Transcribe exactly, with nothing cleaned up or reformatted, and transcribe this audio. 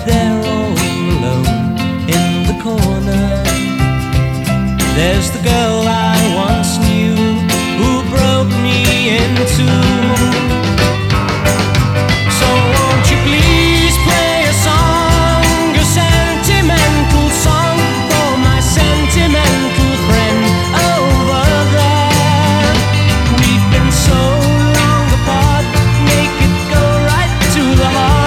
there all alone in the corner. There's the girl I once knew who broke me in two.